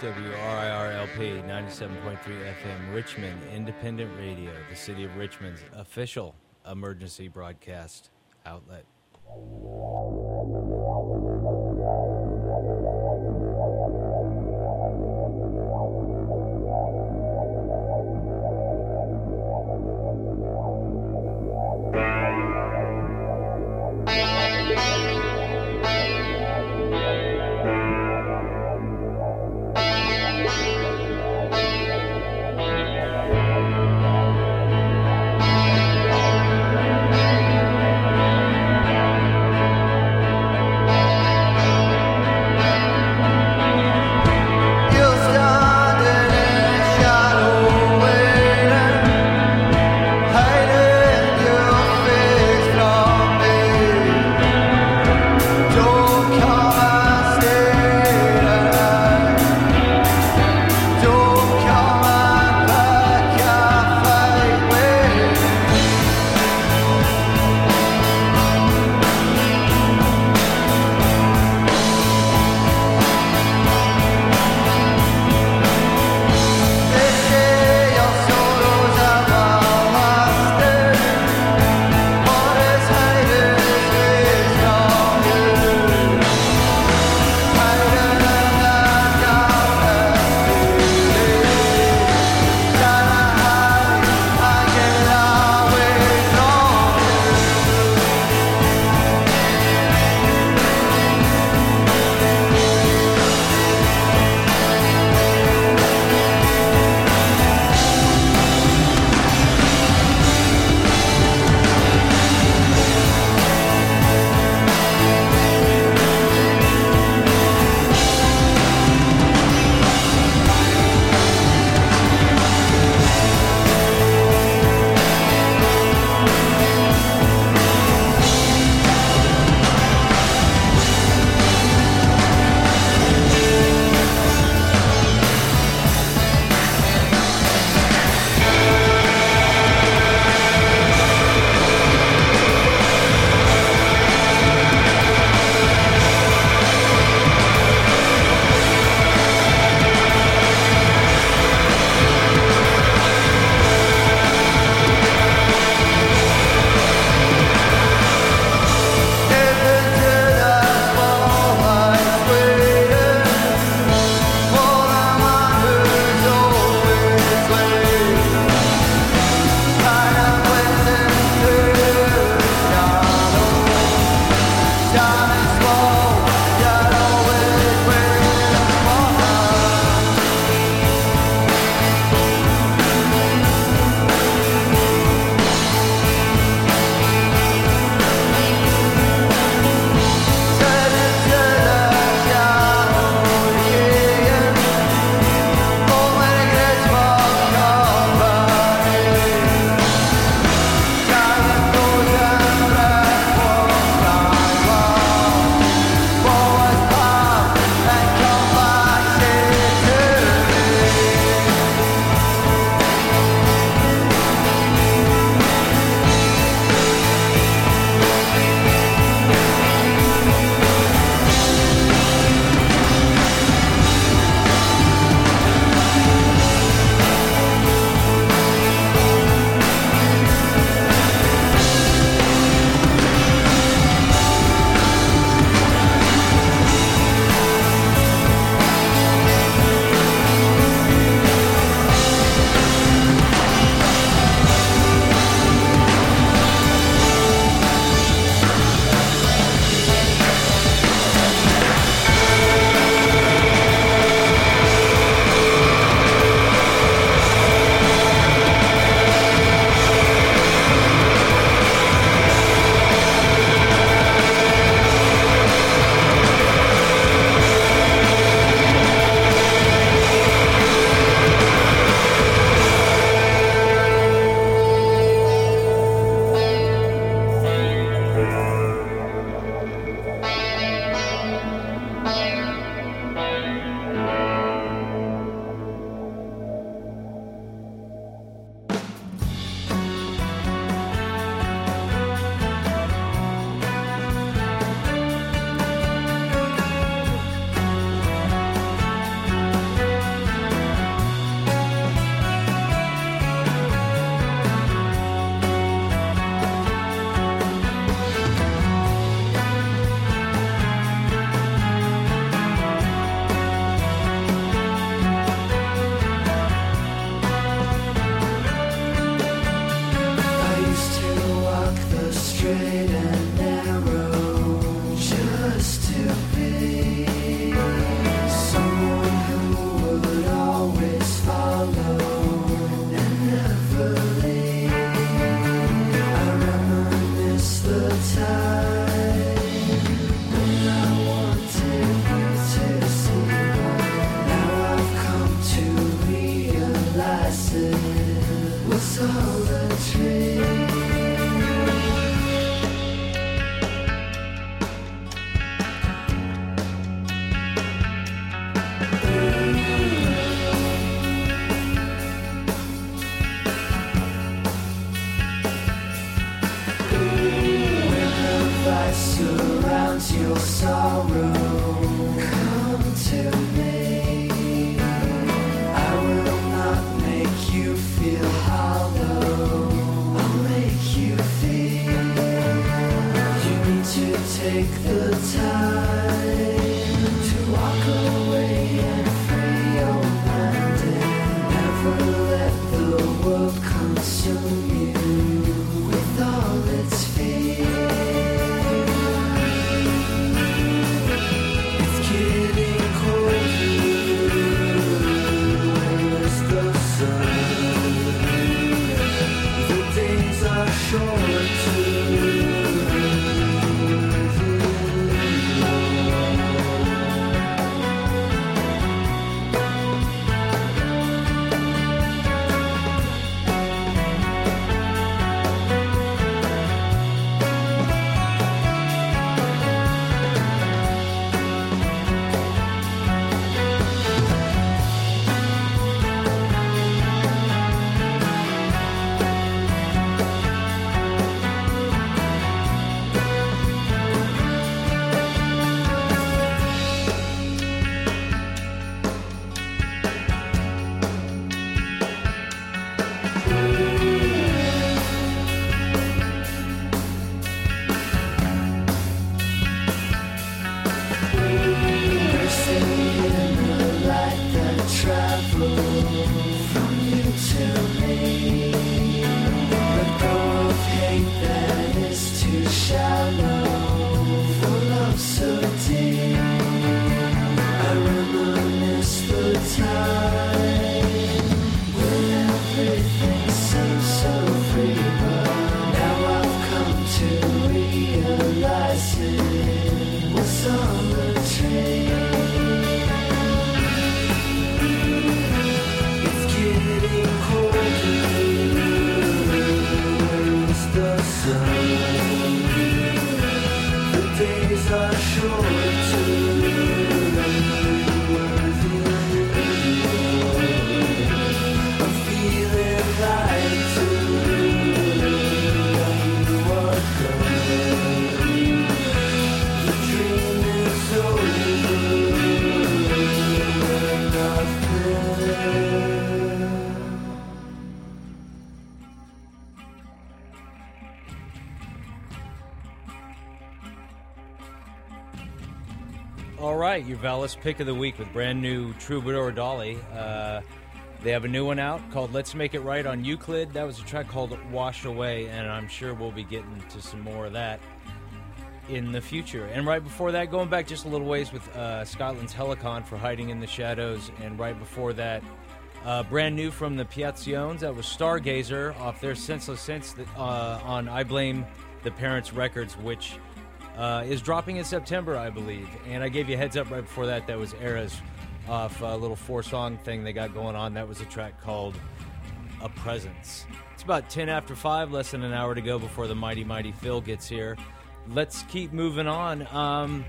WRIRLP 97.3 FM, Richmond Independent Radio, the City of Richmond's official emergency broadcast outlet. surrounds your sorrow. Come to me. I will not make you feel hollow. I'll make you feel. You need to take the time to walk away and free your mind and never let the world consume you with all its fear. It's getting colder. Where's the sun? The days are short too. All right, your Valis pick of the week with brand new Troubadour Dolly. They have a new one out called Let's Make It Right on Euclid. That was a track called Wash Away, and I'm sure we'll be getting to some more of that in the future. And right before that, going back just a little ways with Scotland's Helicon for Hiding in the Shadows, and right before that, brand new from the Piazzones, that was Stargazer off their Senseless Sense on I Blame the Parents Records, which is dropping in September, I believe. And I gave you a heads up right before that. That was Eras off a little 4-song thing they got going on. That was a track called A Presence. It's about 10 after 5, less than an hour to go before the mighty, mighty Phil gets here. Let's keep moving on.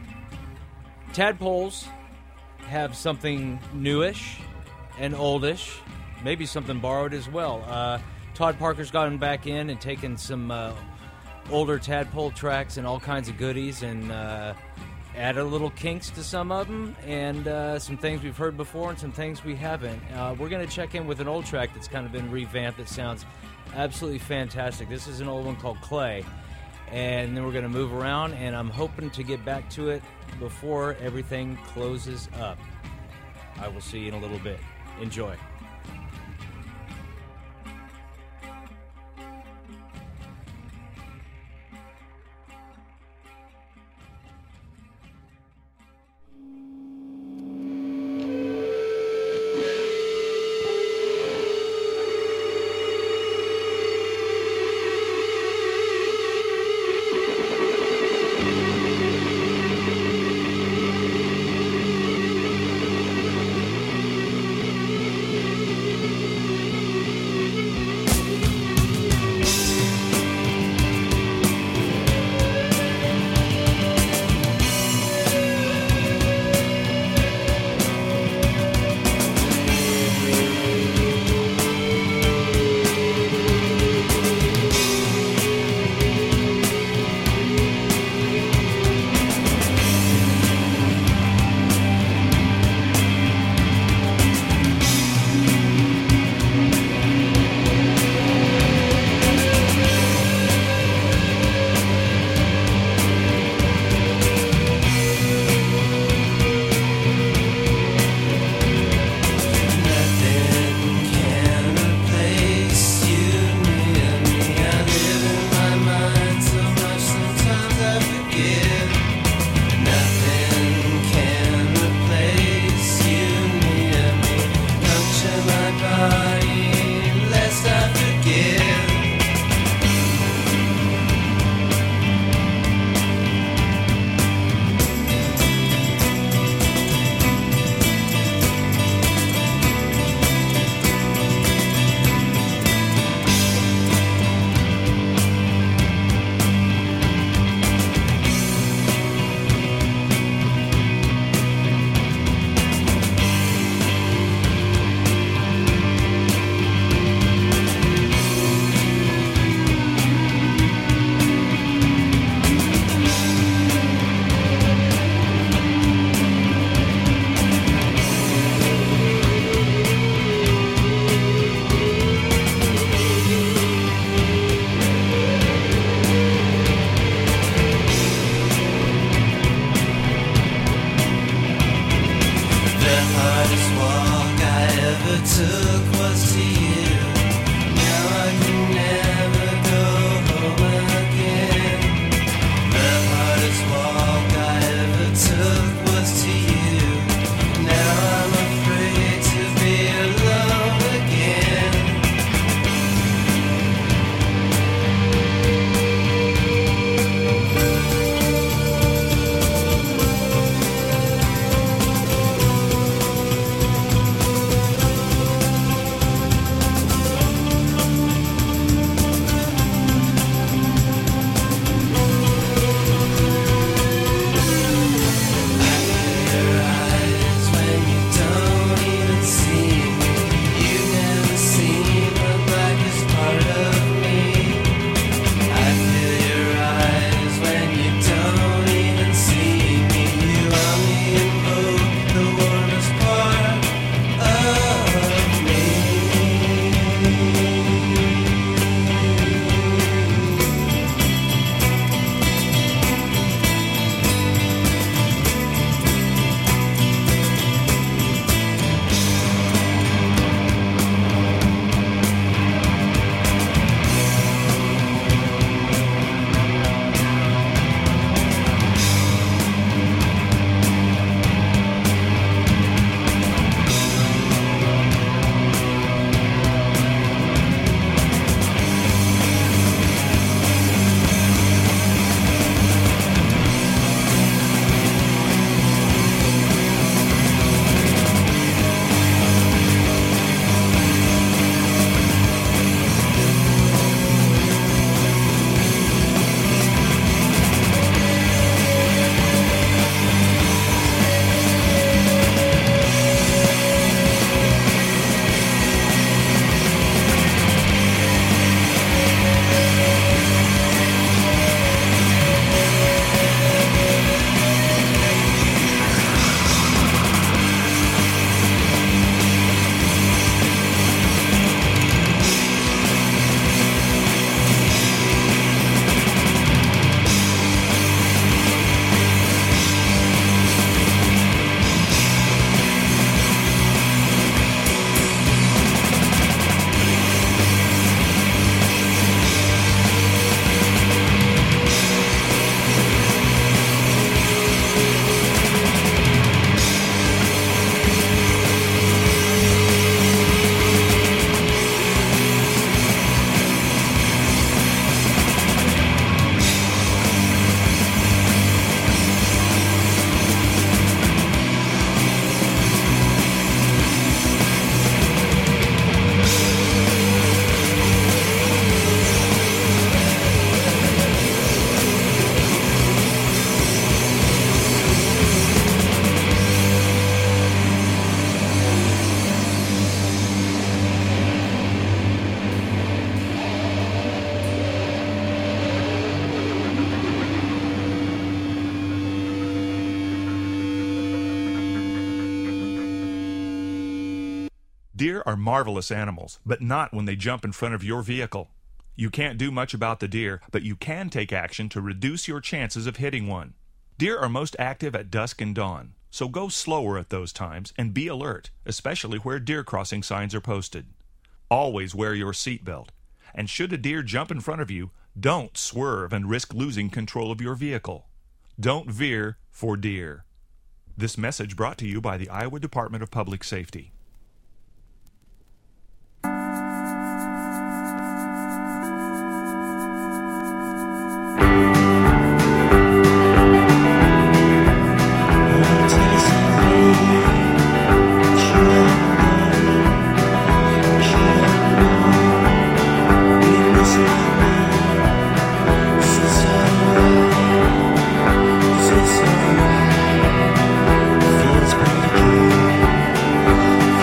Tadpoles have something newish and oldish, maybe something borrowed as well. Todd Parker's gotten back in and taken some older Tadpole tracks and all kinds of goodies and added a little kinks to some of them and some things we've heard before and some things we haven't. We're going to check in with an old track that's kind of been revamped that sounds absolutely fantastic. This is an old one called Clay, and then we're going to move around, and I'm hoping to get back to it before everything closes up. I will see you in a little bit. Enjoy. hardest walk I ever took was to you. Now I can never go home again. The hardest walk I ever took was to you. Now I'm afraid to be alone again. Deer are marvelous animals, but not when they jump in front of your vehicle. You can't do much about the deer, but you can take action to reduce your chances of hitting one. Deer are most active at dusk and dawn, so go slower at those times and be alert, especially where deer crossing signs are posted. Always wear your seatbelt, and should a deer jump in front of you, don't swerve and risk losing control of your vehicle. Don't veer for deer. This message brought to you by the Iowa Department of Public Safety. Feels pretty good.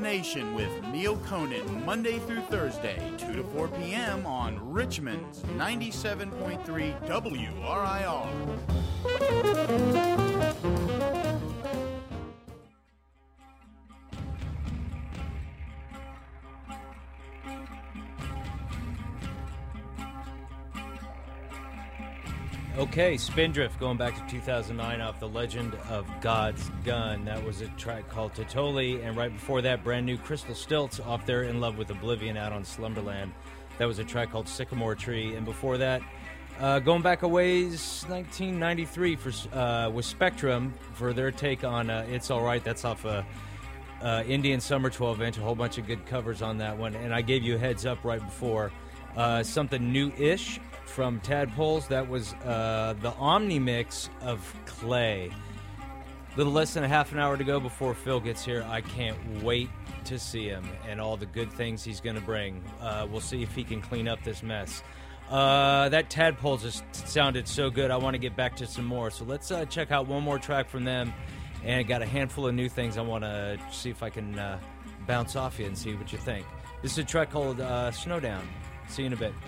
the Nation with Neil Conan, Monday through Thursday, 2 to 4 p.m. on Richmond's 97.3 WRIR. Okay, Spindrift, going back to 2009 off The Legend of God's Gun. That was a track called Totoli, and right before that, brand new Crystal Stilts off their In Love with Oblivion out on Slumberland. That was a track called Sycamore Tree, and before that, going back a ways, 1993 with Spectrum for their take on It's Alright. That's off Indian Summer 12-inch, a whole bunch of good covers on that one, and I gave you a heads up right before. Something new-ish from Tadpoles. That was the Omni mix of Clay. Little less than a half an hour to go before Phil gets here. I can't wait to see him and all the good things he's going to bring. We'll see if he can clean up this mess. That Tadpoles just sounded so good. I want to get back to some more. So let's check out one more track from them. And I got a handful of new things I want to see if I can bounce off you and see what you think. This is a track called Snowdown. See you in a bit.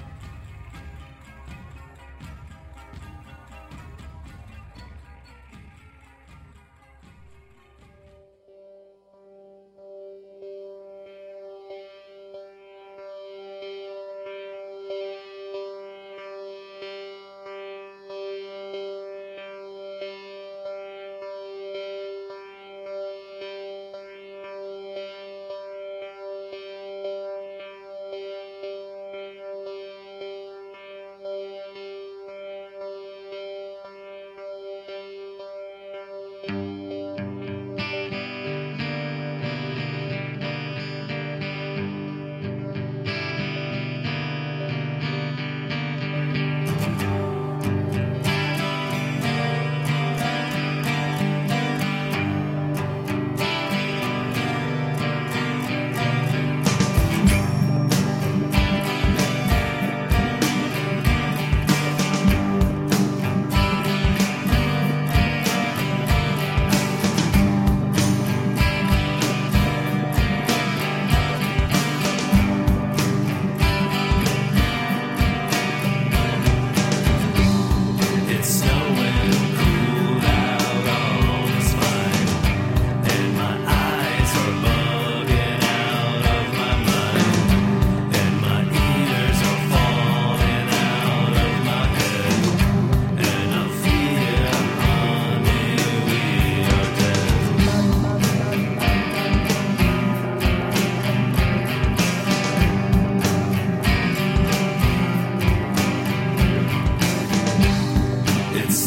It's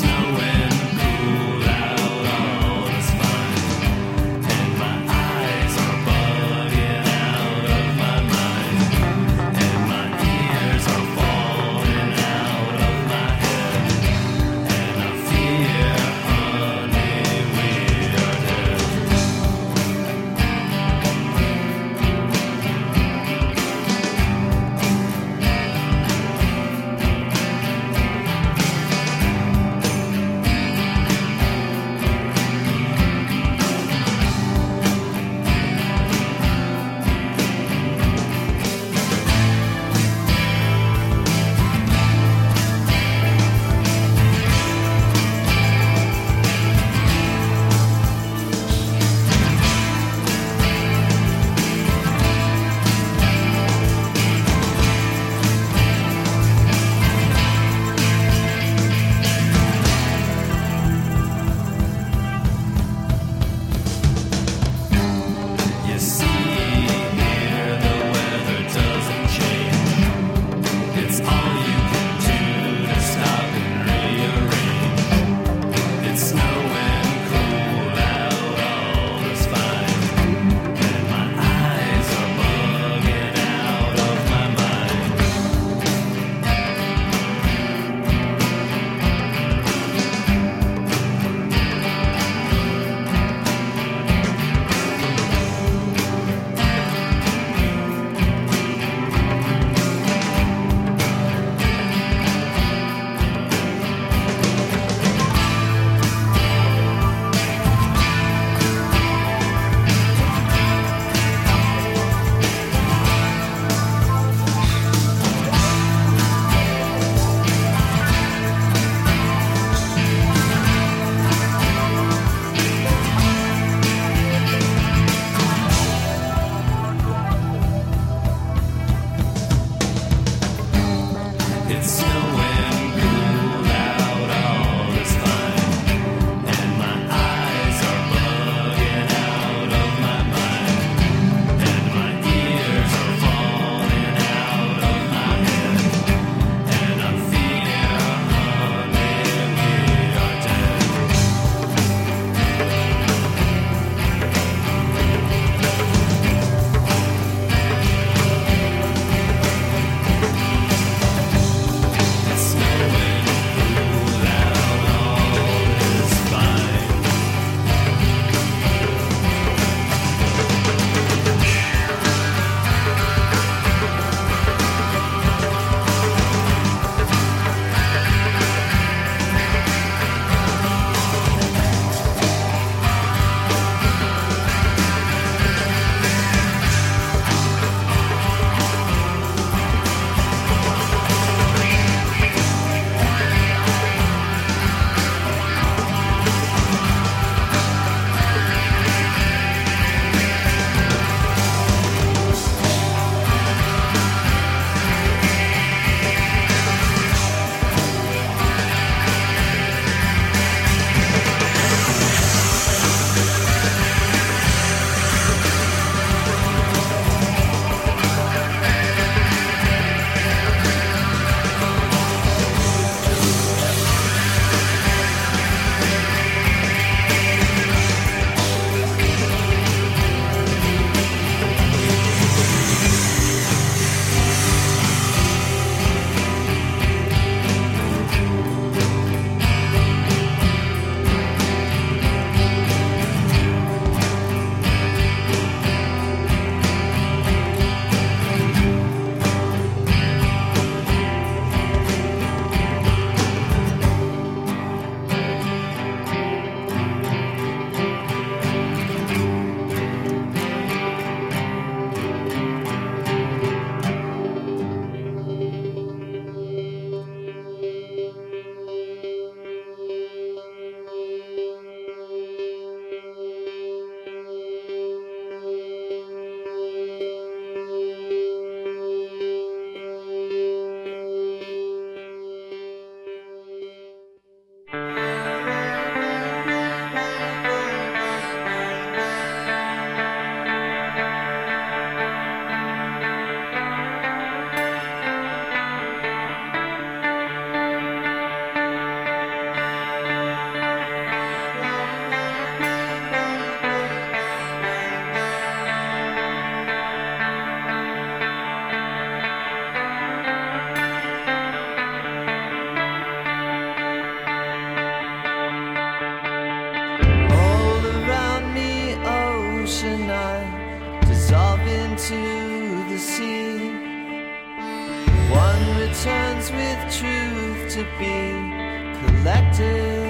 hands with truth to be collected.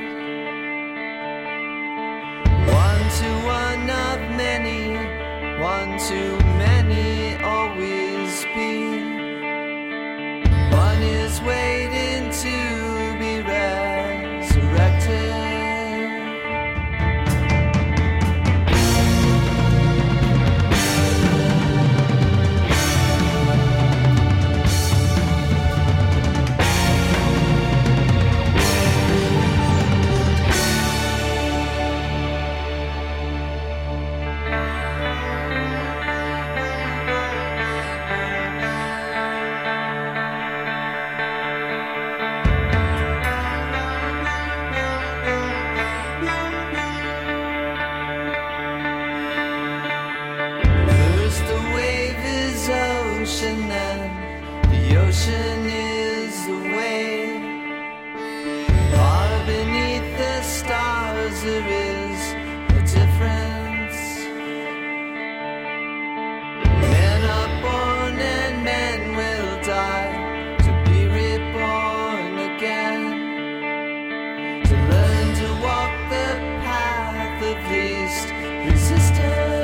One to one of many, one too many always be. One is waiting to be resurrected. Ocean is the wave. Far beneath the stars there is a difference. Men are born and men will die to be reborn again, to learn to walk the path of least resistance.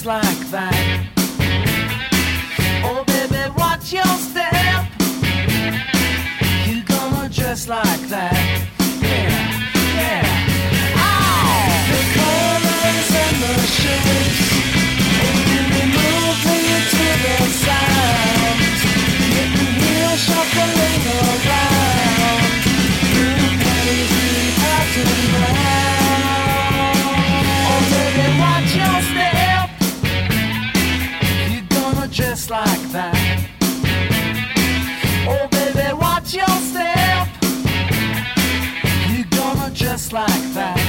like that. Oh baby, watch your step. You gonna dress like that. Yeah, yeah. Oh, the colors and the shapes. Oh, moving to the sounds. Getting heel shuffling around. Blue crazy pattern brown. Oh baby, watch your step. You gonna dress like that. Oh baby, watch your step. You gonna dress like that.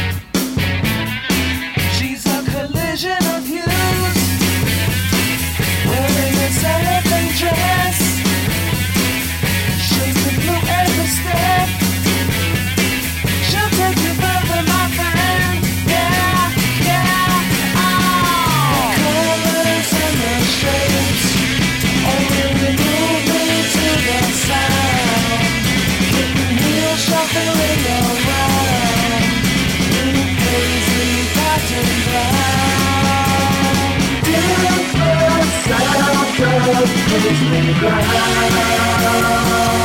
She's a collision of hues, wearing a cellophane dress. She's the blue and the step. She'll take you further, my friend. Yeah, yeah. Oh, the colors and the shapes. Oh, we're moving to the sound. Getting heel shuffling around. Blue crazy pattern brown. Beautiful sound of paisley ground.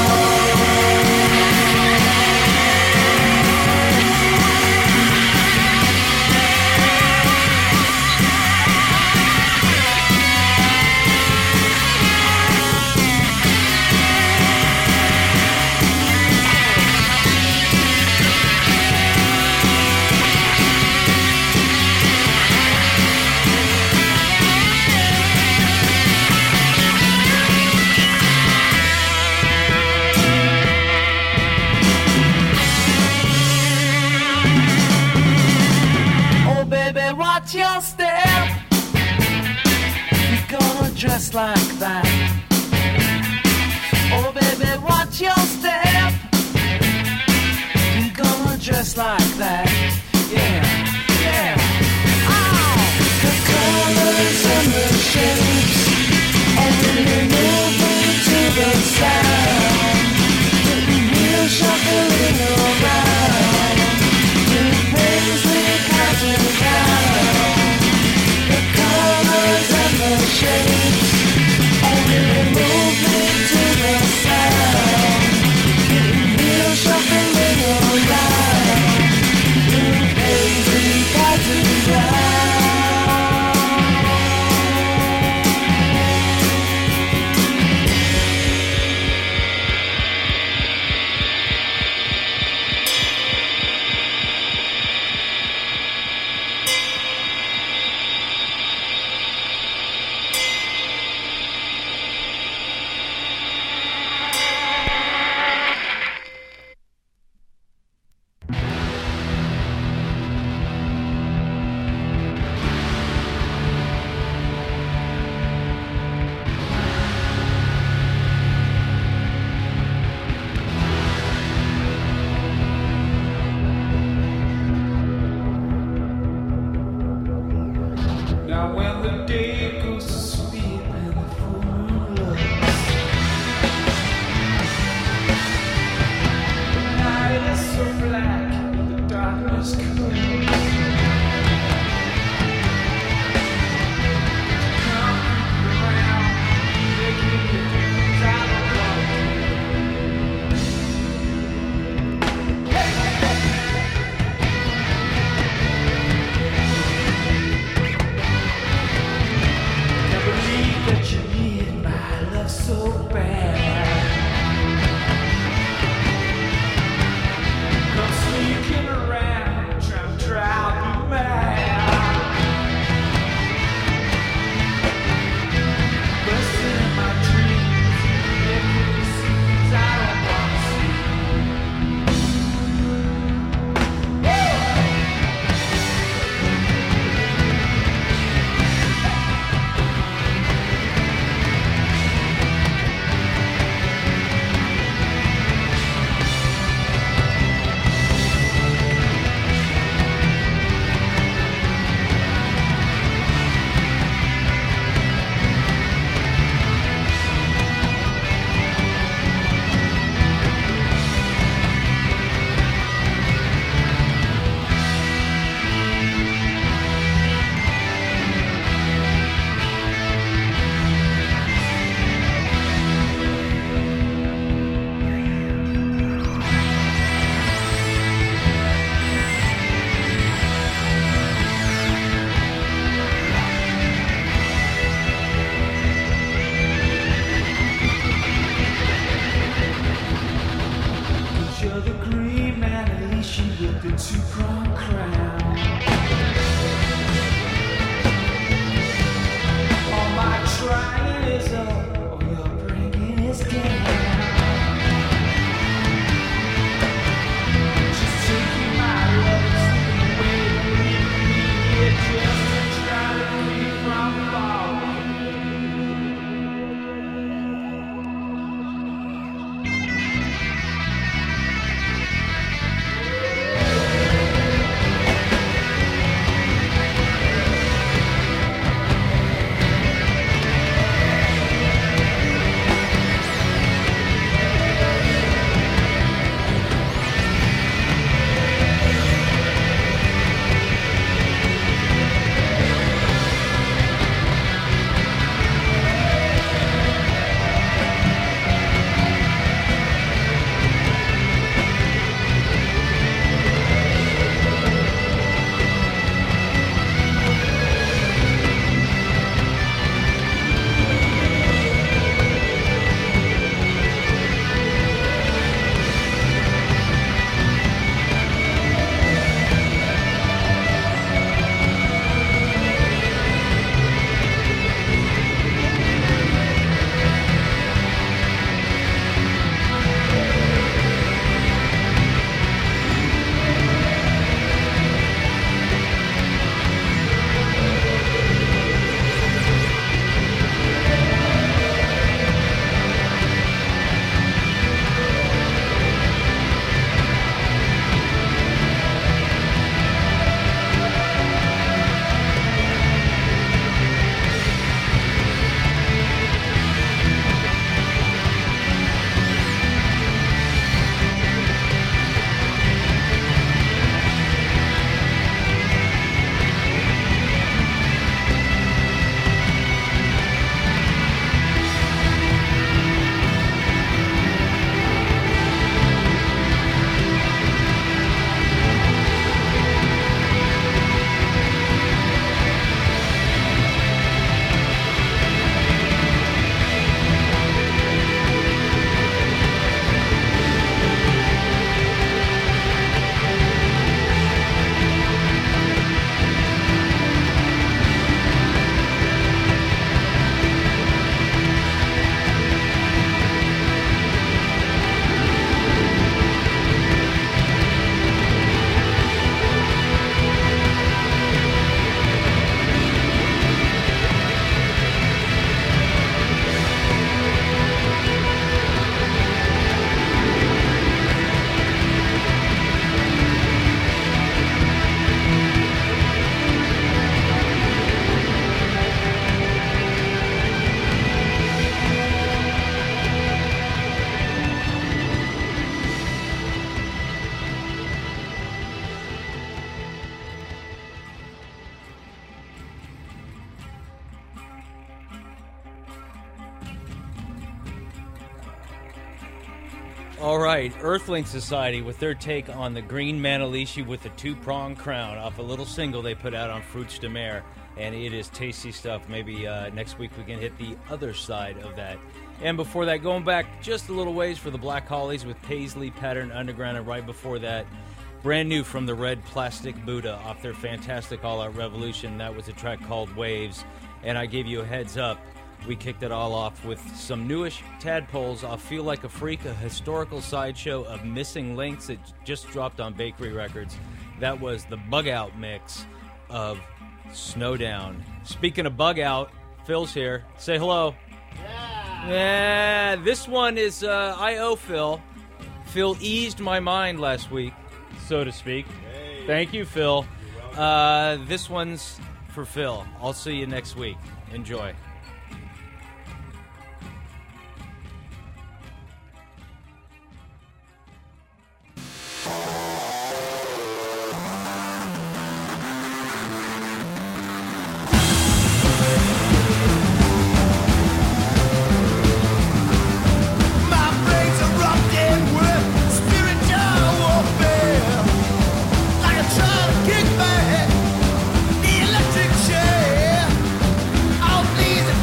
Watch your step. You're gonna dress like that. Oh baby, watch your step. You're gonna dress like that. Yeah, yeah. Oh, the colors and the shapes. Oh, we're moving to the sound. Getting heel shuffling around. Blue paisley pattern brown. The colors and the shapes. Oh, we're moving to the sound. Getting heel shuffling around. Blue paisley pattern brown. Now when the day goes to sleep and the full moon looks, the night is so black and the darkness comes. Come around, making me things I don't want to do. Hey, hey, hey. Believe that you need my love so bad. Come sneaking around, trying to you're the green man, at least you with the two-pronged crown. All my trying is up, all your bringing is down. Just taking my love and slipping away with me, yeah, just to try to keep from falling. All right, Earthling Society with their take on the Green Manalishi with the two-pronged crown off a little single they put out on Fruits de Mer, and it is tasty stuff. Maybe next week we can hit the other side of that. And before that, going back just a little ways for the Black Hollies with Paisley Pattern Underground, and right before that, brand new from the Red Plastic Buddha off their fantastic All Out Revolution. That was a track called Waves, and I gave you a heads up. We kicked it all off with some newish Tadpoles off Feel Like a Freak, a historical sideshow of missing links that just dropped on Bakery Records. That was the Bug Out mix of Snowdown. Speaking of Bug Out, Phil's here. Say hello. Yeah. This one is I owe Phil. Phil eased my mind last week, so to speak. Hey. Thank you, Phil. This one's for Phil. I'll see you next week. Enjoy. Kick back the electric chair. All these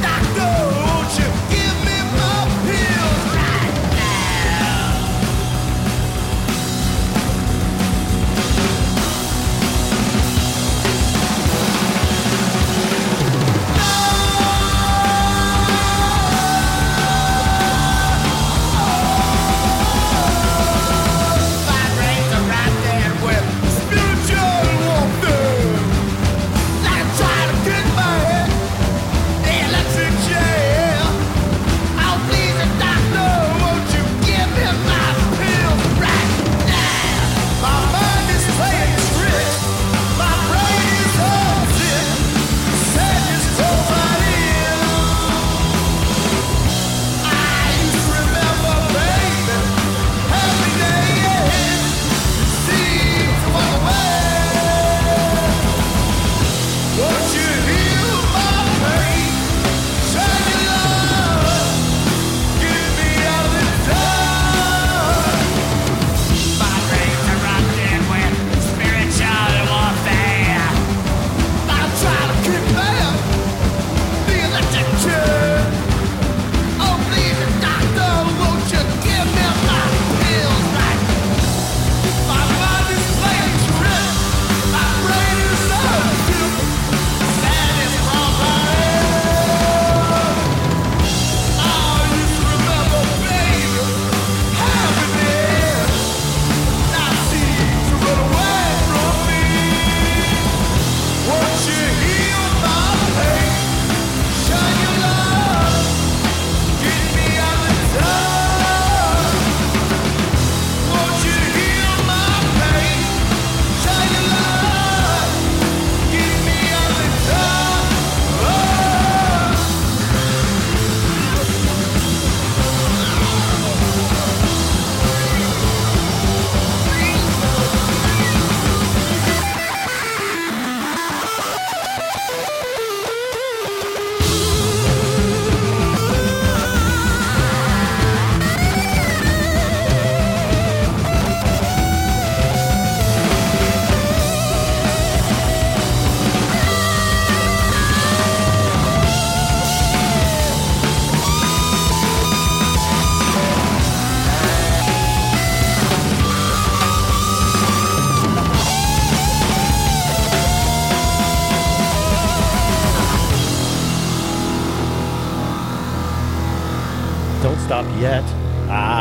yet.